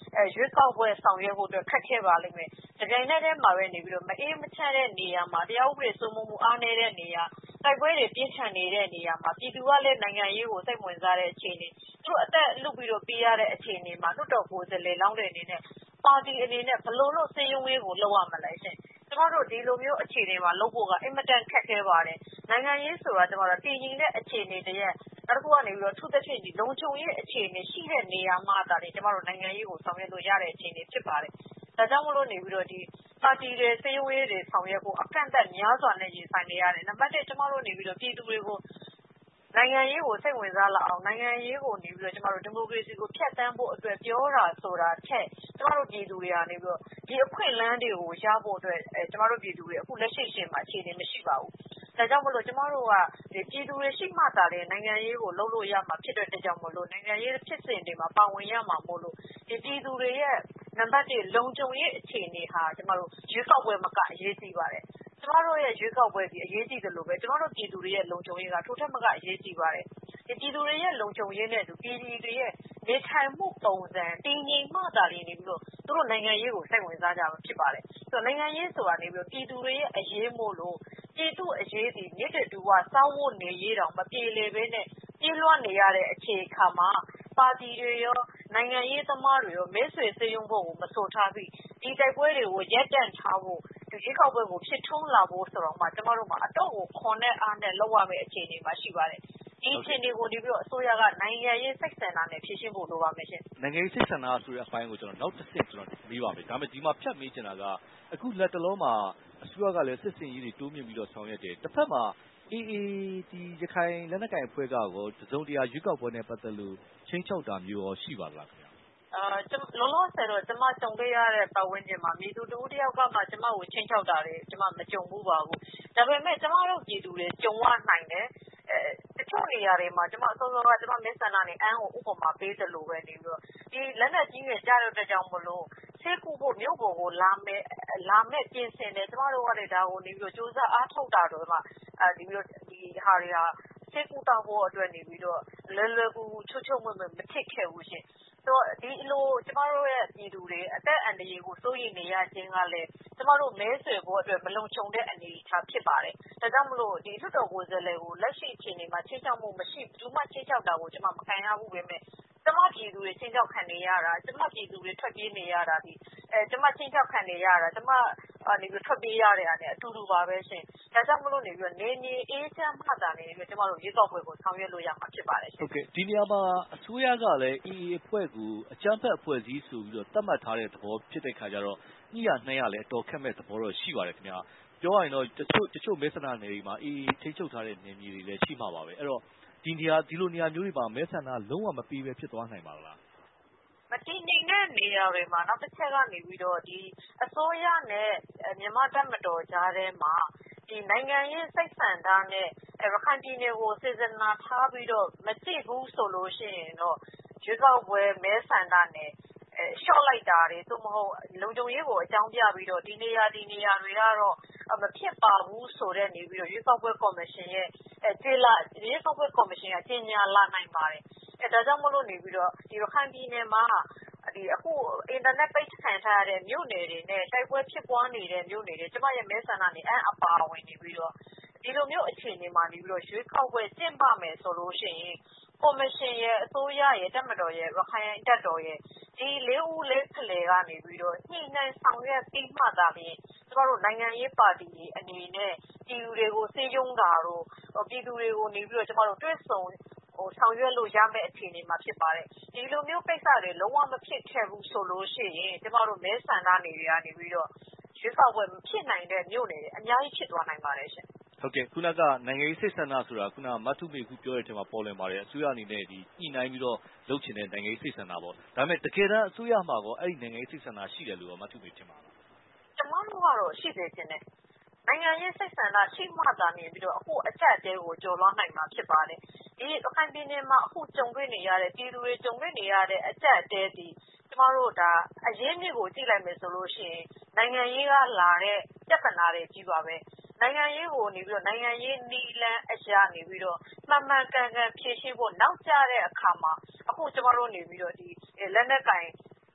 S4: ရွေးကောက်ပွဲဆောင်ရွက်ဖို့အတွက်ခက်ခဲပါလိမ့်မယ်။တပြိုင်နက်တည်းမှာပဲနေပြီးတော့မအေးမချမ်းတဲ့နေရာမှာတရားဥပဒေစိုးမိုးမှုအားနည်းတဲ့နေရာတိုက်ပွဲတွေပြင်းထန်နေတဲ့နေရာမှာပြည်သူကလည်းနိုင်ငံရေးကိုစိတ်ဝင်စားတဲ့အခြေအနေသူအသက်လုပြီးတော့ပေးရတဲ့အခြေအနေမှာလွတ်တော်ကိုယ်စားလှယ်လောင်းတဲ့အနေနဲ့ပါတီအနေနဲ့ဘယ်လိုလုပ်စည်းရုံးရေးကိုလုပ်ရမလဲရှင်ကျမတို့ဒီလိုမျိုးအခြေအနေမှာလုပ်ဖို့ကအင်မတန်ခက်ခဲပါတယ်နိုင်ငံရေးဆိုတာကျမတို့တည်ငြိမ်တဲ့အခြေအနေတည်းနောက်တစ်ခုကနေပြီးတော့ထူးသဖြင့်ဒီလုံခြုံရေးအခြေအနေရှိတဲ့နေရာမှာဒါတွေကျမတို့နိုင်ငံရေးကိုဆောင်ရွက်လို့ရတဲ့အခြေအနေဖြစ်ပါတယ်ဒါကြောင့်မလို့နေပြီးတော့ဒီပါတီတွေစည်းရုံးရေးတွေဆောင်ရွက်ဖို့အကန့်အသတ်များစွာနဲ့ရင်ဆိုင်နေရတယ်နံပါတ်တစ်ကျမတို့နေပြီးတော့ပြည်သူတွေကိုနိုင်ငံရေးကိုစိတ်ဝင်စားလာအောင်နိုင်ငံရေးကိုနေပြီးတော့ကျမတို့ဒီမိုကရေစီကိုဖျက်ဆီးဖို့အတွက်ပြောတာဆိုတာထက်ကျမတို့ပြည်သူတွေကနေပြီးတော့ဒီအခွင့်အလမ်းတွေကိုရဖို့အတွက်အဲကျမတို့ပြည်သူတွေအခုလက်ရှိရှင်မှာအခြေအနေမရှိပါဘူးဒါကြောင့်မလို့ကျမတို့ကဒီပြည်သူတွေရှိမှသာလေနိုင်ငံရေးကိုလုပ်လို့ရမှာဖြစ်တဲ့အတွက်ကြောင့်မလို့နိုင်ငံရေးဖြစ်စဉ်တွေမှာပါဝင်ရမှာမို့လို့ဒီပြည်သူတွေရဲ့နံပါတ်တစ်လုံခြုံရေးအခြေအနေဟာကျမတို့ရွေးကောက်ပွဲမှာကအရေးကြီးပါတယ်ကျမတို့ရဲ့ရွေးကောက်ပွဲဒီအရေးကြီးတယ်လို့ပဲကျမတို့ပြည်သူတွေရဲ့လုံခြုံရေးကထိုထက်မကအရေးကြီးပါတယ်ဒီပြည်သူတွေရဲ့လုံခြုံရေးနဲ့သူပြည်သူတွေရဲ့နေထိုင်မှုပုံစံတည်ငြိမ်မှသာလျှင်နေပြီးတော့သူတို့နိုင်ငံရေးကိုစိတ်ဝင်စားကြမှာဖြစ်ပါတယ်ဆိုတော့နိုင်ငံရေးဆိုတာနေပြီးတော့ပြည်သူတွေရဲ့အရေးမို့လို့ပြည်သူအရေးဒီမြစ်တတူကစောင်းဖို့နေရေးတောင်မပြေလေဘဲနဲ့ပြေးလွှတ်နေရတဲ့အခြေအခါမှာပါတီတွေရောနိုင်ငံရေးသမားတွေရောမဲဆွေစည်းရုံးဖို့ကိုမဆိုထားပြီးဒီတိုက်ပွဲတွေကိုရပ်တန့်ထားဖို့ဒီရွေးကောက်ပွဲကိုဖြစ်ထွန်းလာဖို့ဆိုတော့မှကျမတို့မှာအတော့ကိုခွန်နဲ့အားနဲ့လောက်ရမယ့်အခြေအနေမှာရှိပါတယ်ဒီအခြေအနေကိုဒီပြီးတော့အစိုးရကနိုင်ငံရေးစိတ်ဆန္ဒနဲ့ဖြည့်ရှင်းဖို့လိုပါမယ်ရှင်
S2: နိုင်ငံရေးစိတ်ဆန္ဒဆိုတဲ့အပိုင်းကိုကျွန်တော်နောက်တစ်ဆင့်ကျွန်တော်မေးပါမယ်ဒါပေမဲ့ဒီမှာဖြတ်မေးချင်တာကအခုလက်တလုံးမှာအစိုးရကလည်းစစ်စင်ရေးတွေတိုးမြင့်ပြီးတော့ဆောင်ရွက်တယ်တစ်ဖက်မှာအေးအေးဒီရခိုင်လက်နက်ကိုင်အဖွဲ့ကကိုတစုံတရာရွေးကောက်ပွဲနဲ့ပတ်သက်လို့ချင်းချောက်တာမျိုးရောရှိပါလားခင်ဗျာ
S4: အာလောလောဆယ်တော့ကျမကြုံခဲ့ရတဲ့ပတ်ဝန်းကျင်မှာမြေသူတူတယောက်ကမှကျမကိုချင်းချောက်တာတွေကျမမကြုံဘူးပါဘူးဒါပေမဲ့ကျမတို့ပြည်သူတွေကြုံရနိုင်တယ်အဲတချို့နေရာတွေမှာကျမအစောစောကကျမမက်ဆန္ဒနဲ့အန်းကိုဥပမာပေးသလိုပဲနေပြီးတော့ဒီလက်နက်ကြီးတွေကြားတဲ့အတွက်ကြောင့်မလို့ဆေးကုဖို့မြို့ပေါ်ကိုလာမယ်လာမဲ့ပြင်ဆင်တယ်ကျမတို့ကလည်းဒါကိုနေပြီးတော့စူးစမ်းအားထုတ်တာတော့မှအဲဒီပြီးတော့ဒီဟာတွေဟာဆေးကုတောက်ဖို့အတွက်နေပြီးတော့လွယ်လွယ်ကူကူချွတ်ချွတ်မွတ်မွတ်မဖြစ်ခဲ့ဘူးရှင်ဆိုဒီလိုကျမတို့ရဲ့ပြည်သူတွေအသက်အန္တရာယ်ကိုစိုးရိမ်နေရခြင်းကလည်းကျမတို့မဲဆွယ်ဖို့အတွက်မလုံခြုံတဲ့အနေအထားဖြစ်ပါတယ်ဒါကြောင့်မလို့ဒီလွှတ်တော်ကိုယ်စားလှယ်ကိုလက်ရှိအခြေအနေမှာချင်းချောက်မှုမရှိဘူးမှချင်းချောက်တာကိုကျမမခံရဘူးပဲမဲ့ကျမပြည်သူတွေချင်းချောက်ခံနေရတာကျမပြည်သူတွေထွက်ပြေးနေရတာဒီအဲကျမချင်းချောက်ခံနေရတာကျမအနေပြီးထွက်ပြေးရတဲ့အနေအတူတူပါပဲရှင်ဒါကြောင့်မလို့နေပြီးနေနေအေးချမ်းမှသာနေပြီးကျမတို့ရေကောက်ပွဲကိုဆောင်ရွက်လို့ရမှာဖြစ်ပါတယ်ရှင်
S2: ဟုတ်ကဲ့ဒီနေရာမှာအစိုးရကလည်းအေးအေးအဖွဲ့ကိုအကြမ်းဖက်အဖွဲ့အစည်းဆိုပြီးတော့သတ်မှတ်ထားတဲ့သဘောဖြစ်တဲ့ခါကျတော့ညှိရနှိုင်းရလည်းအတော်ခက်မဲ့သဘောတော့ရှိပါတယ်ခင်ဗျာပြောရရင်တော့တချို့တချို့မဲဆန္ဒနယ်တွေမှာအေးအေးထိချုပ်ထားတဲ့နယ်မြေတွေလည်းရှိမှာပါပဲအဲ့တော့ဒီနေရာဒီလိုနေရာမျိုးတွေမှာမဲဆန္ဒလုံးဝမပြီးပဲဖြစ်သွားနိုင်ပါလား
S4: မတည်ငြိမ်တဲ့နေရာတွေမှာနောက်တစ်ချက်ကနေပြီးတော့ဒီအစိုးရနဲ့မြန်မာတပ်မတော်ကြားထဲမှာဒီနိုင်ငံရေးစိတ်ဆန္ဒနဲ့ရခိုင်ပြည်နယ်ကိုစေစနာထားပြီးတော့မကြည့်ဘူးဆိုလို့ရှိရင်တော့ရွေးကောက်ပွဲမဲဆန္ဒနဲ့အဲရှော့လိုက်တာတွေသို့မဟုတ်လုံခြုံရေးကိုအကြောင်းပြပြီးတော့ဒီနေရာဒီနေရာတွေကတော့မဖြစ်ပါဘူးဆိုတဲ့နေပြီးတော့ရွေးကောက်ပွဲကော်မရှင်ရဲ့အဲကျေလာရွေးကောက်ပွဲကော်မရှင်ကကြီးညာလာနိုင်ပါတယ်အဲဒါကြောင့်မလို့နေပြီးတော့ဒီရခိုင်ပြည်နယ်မှာဒီအခုအင်တာနက်ပိတ်ခံထားရတဲ့မြို့နယ်တွေနဲ့တိုက်ပွဲဖြစ်ပွားနေတဲ့မြို့နယ်တွေကျမရဲ့မဲဆန္ဒနဲ့အအပါဝင်နေပြီးတော့ဒီလိုမျိုးအခြေအနေမှာနေပြီးတော့ရွေးကောက်ပွဲကျင်းပမယ်ဆိုလို့ရှိရင်ကော်မရှင်ရဲ့အစိုးရရဲ့တပ်မတော်ရဲ့ရခိုင်တပ်တော်ရဲ့ဒီလေးဦးလေးဖလှယ်ကနေပြီးတော့ညှိနှိုင်းဆောင်ရွက်ပြီးမှသာလျှင်ကျမတို့နိုင်ငံရေးပါတီတွေအနေနဲ့ပြည်သူတွေကိုစေယုံတာတို့ပြည်သူတွေကိုနေပြီးတော့ကျမတို့တွဲဆုံဟိုဆောင်ရွက်လို့ရမယ့်အခြေအနေမှာဖြစ်ပါတယ်ဒီလိုမျိုးကိစ္စတွေလုံးဝမဖြစ်ခဲ့ဘူးဆိုလို့ရှိရင်ကျမတို့မဲဆန္ဒနေတွေကနေပြီးတော့ရွေးကောက်ပွဲမဖြစ်နိုင်တဲ့မြို့နယ်တွေအများကြီးဖြစ်သွားနိုင်ပါတယ်ရှင်
S2: ဟုတ်ကဲ့ခုနကနိုင်ငံရေးစိတ်ဆန္ဒဆိုတာခုနမတ်ထုမေခုပြောတဲ့အချိန်မှာပေါ်လွင်ပါတယ်အစိုးရအနေနဲ့ဒီညှိနှိုင်းပြီးတော့လုပ်ချင်တဲ့နိုင်ငံရေးစိတ်ဆန္ဒပေါ့ဒါပေမဲ့တကယ်တမ်းအစိုးရမှာကောအဲ့ဒီနိုင်ငံရေးစိတ်ဆန္ဒရှိတယ်လို့မတ်ထုမေထင်ပါလား
S4: ကျမတို့ကတော့ရှိသေးတယ်နိုင်ငံရေးစိတ်ဆန္ဒရှိမှသာမြင်ပြီးတော့အခုအချက်အသေးကိုကျော်လွှားနိုင်မှာဖြစ်ပါတယ်ဒီရခိုင်ပြည်နယ်မှာအခုကြုံတွေ့နေရတဲ့ပြည်သူတွေကြုံတွေ့နေရတဲ့အချက်အသေးဒီကျမတို့ဒါအရင်းမြစ်ကိုကြည့်လိုက်မယ်ဆိုလို့ရှိရင်နိုင်ငံရေးကလာတဲ့ပြဿနာတွေကြီးပါပဲနိုင်ငံရေးကိုနေပြီးတော့နိုင်ငံရေးနီလန်းအရာနေပြီးတော့မှန်မှန်ကန်ကန်ဖြည့်ရှင်းဖို့နောက်ကျတဲ့အခါမှာအခုကျမတို့နေပြီးတော့ဒီလက်နက်ကင်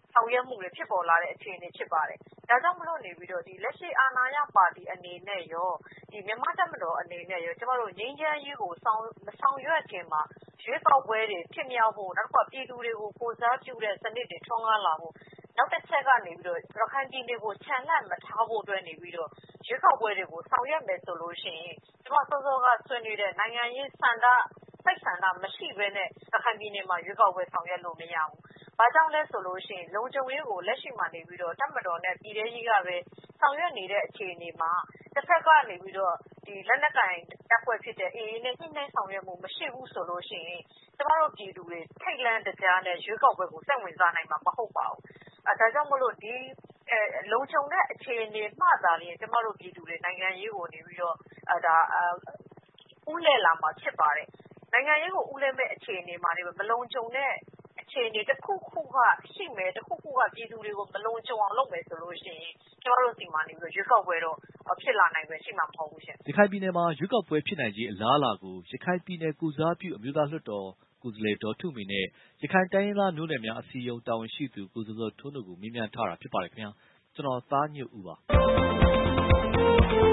S4: ဆောင်ရွက်မှုတွေဖြစ်ပေါ်လာတဲ့အခြေအနေဖြစ်ပါတယ်။ဒါကြောင့်မလို့နေပြီးတော့ဒီလက်ရှိအာဏာရပါတီအနေနဲ့ရောဒီမြန်မာတပ်မတော်အနေနဲ့ရောကျမတို့ငြိမ်းချမ်းရေးကိုဆောင်မဆောင်ရွက်ခင်မှာရွေးကောက်ပွဲတွေဖြစ်မြောက်ဖို့နောက်တစ်ခါပြည်သူတွေကိုကိုစားပြုတဲ့စနစ်တွေထွန်းကားလာဖို့နောက်တစ်ချက်ကနေပြီးတော့ရခိုင်ပြည်နယ်ကိုခြံလှမ်းမထားဖို့အတွက်နေပြီးတော့ရွေးကောက်ပွဲတွေကိုဆောင်ရွက်မယ်ဆိုလို့ရှိရင်ကျမစောစောကဆွေးနွေးတဲ့နိုင်ငံရေးဆန္ဒစိတ်ဆန္ဒမရှိဘဲနဲ့ရခိုင်ပြည်နယ်မှာရွေးကောက်ပွဲဆောင်ရွက်လို့မရဘူး။ဘာကြောင့်လဲဆိုလို့ရှိရင်လုံခြုံရေးကိုလက်ရှိမှာနေပြီးတော့တပ်မတော်နဲ့ပြည်ထောင်ကြီးကပဲဆောင်ရွက်နေတဲ့အခြေအနေမှာတစ်ဖက်ကနေပြီးတော့ဒီလက်နက်ကင်တပ်ဖွဲ့ဖြစ်တဲ့ အေအေ နဲ့ညှိနှိုင်းဆောင်ရွက်မှုမရှိဘူးဆိုလို့ရှိရင်ကျမတို့ပြည်သူတွေထိတ်လန့်တကြားနဲ့ရွေးကောက်ပွဲကိုစိတ်ဝင်စားနိုင်မှာမဟုတ်ပါဘူး။အဲဒါကြောင့်မလို့ဒီအဲလုံခြုံတဲ့အခြေအနေမှသာလျှင်ကျမတို့ပြည်သူတွေနိုင်ငံရေးကိုနေပြီးတော့အဲဒါဦးလဲလာမှာဖြစ်ပါတယ်။နိုင်ငံရေးကိုဦးလဲမဲ့အခြေအနေမှာနေမလုံခြုံတဲ့အခြေအနေတစ်ခုခုကရှိမယ်တစ်ခုခုကပြည်သူတွေကိုမလုံခြုံအောင်လုပ်မယ်ဆိုလို့ရှိရင်ကျမတို့စီမံနေပြီးတော့ရွေးကောက်ပွဲတော့ဖြစ်လာနိုင်ပဲရှိမှာမဟုတ်ဘူးရှင်
S2: ။ရခိုင်ပြည်နယ်မှာရွေးကောက်ပွဲဖြစ်နိုင်ခြင်းအလားအလာကိုရခိုင်ပြည်နယ်ကိုစားပြုအမျိုးသားလွှတ်တော်ကိုယ်စားလှယ်ဒေါ်ထုမေနဲ့ရခိုင်တိုင်းရင်းသားမျိုးနွယ်များအစည်းအရုံးတာဝန်ရှိသူကိုဇော်ဇော်ထွန်းတို့ကိုမေးမြန်းထားတာဖြစ်ပါတယ်ခင်ဗျာ။ကျွန်တော်သားညွတ်ဦးပါ။